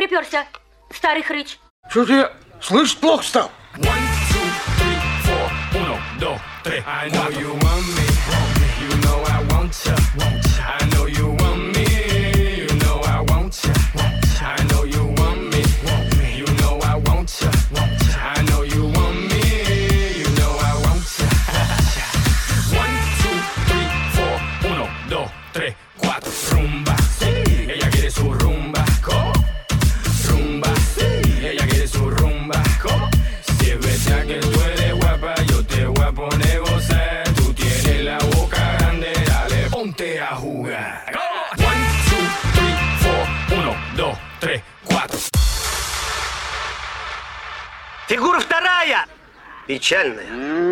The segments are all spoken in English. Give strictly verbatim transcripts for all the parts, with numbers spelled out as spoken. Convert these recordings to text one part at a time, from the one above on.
приперся, старый хрыч? Что ты слышишь, плохо стал? I know you want me, you know I want ya. I know you want me, you know I want ya. I know you want me, you know I want ya. I know you want me, you know I want ya. One, two, three, four, uno, dos, tres, cuatro, rumba. Ella quiere su rumba, rumba. Ella quiere su rumba, si es verdad que tú eres guapa, yo te voy a poner gozar. Tú tienes la boca grande, dale, ponte a jugar. One, two, three, four, uno, dos, tres, cuatro. Фигура вторая. Печальная.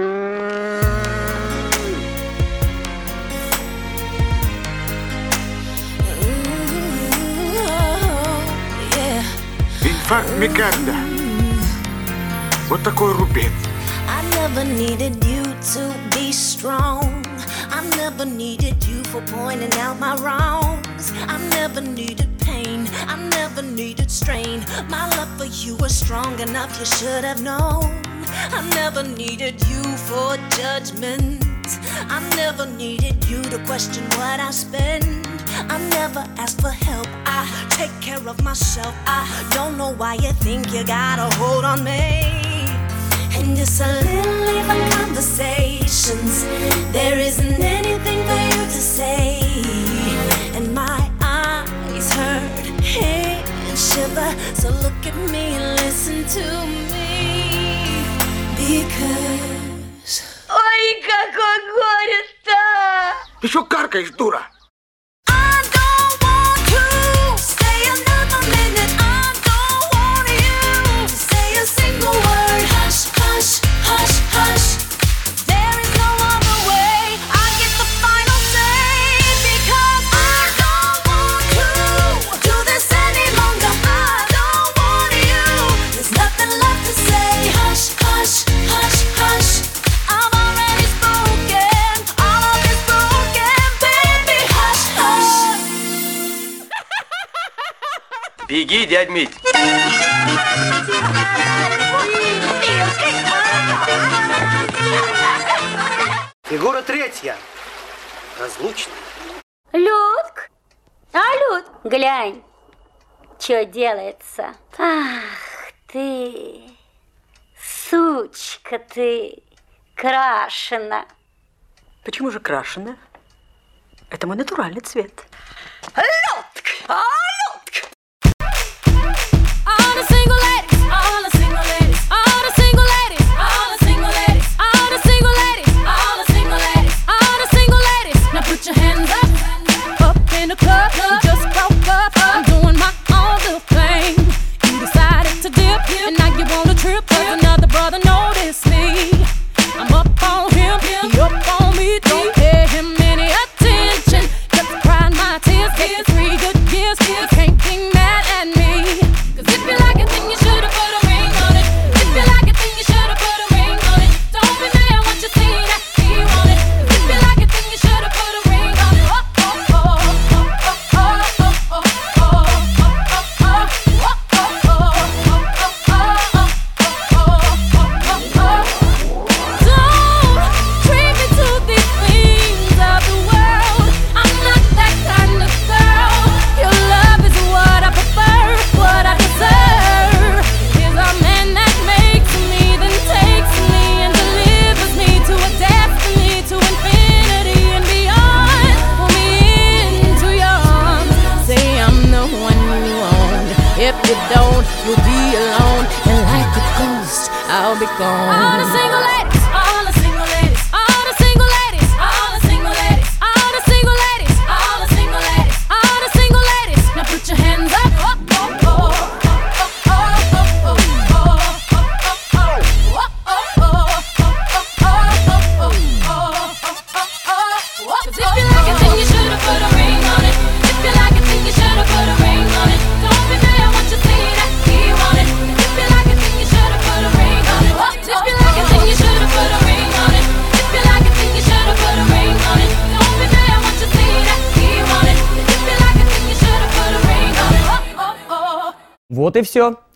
Инфаркт миокарда. Вот такой рубец. I never needed you to be strong. I never needed you for pointing out my wrongs. I never needed pain. I never needed strain. My love for you was strong enough, you should have known. I never needed you for judgment. I never needed you to question what I spend. I never asked for help, I take care of myself. I don't know why you think you got a hold on me. And just a little even conversations, there isn't anything for you to say. And my eyes hurt, head shiver. So look at me and listen to me. Because Ой, какое горе-то! Ты что каркаешь, дура? I don't want to stay another minute. I don't want you to say a single word. Hush, hush, hush, hush. There is no other way. I get the final say because I don't want to do this any longer. I don't want you. There's nothing left to say. Hush, hush, hush, hush. I've already spoken. All of it's broken, baby. Hush, hush. Беги, дядь Мить. Фигура третья. Разлучная. Людк? А, Люд, глянь, что делается. Ах ты, сучка ты, крашена. Почему же крашеная? Это мой натуральный цвет. Людк! А, Людк! All the single ladies, all the single ladies, all the single ladies, all the single ladies, all the single ladies, all the single ladies, all the single ladies. Now put your hands up, up in the club. You just broke up. I'm doing my own little thing. You decided to dip, and now you want a trip. Cause another brother noticed me. I'm up on him, he up on me. Don't pay him any attention. Just crying my tears, get three good years. Вот и все.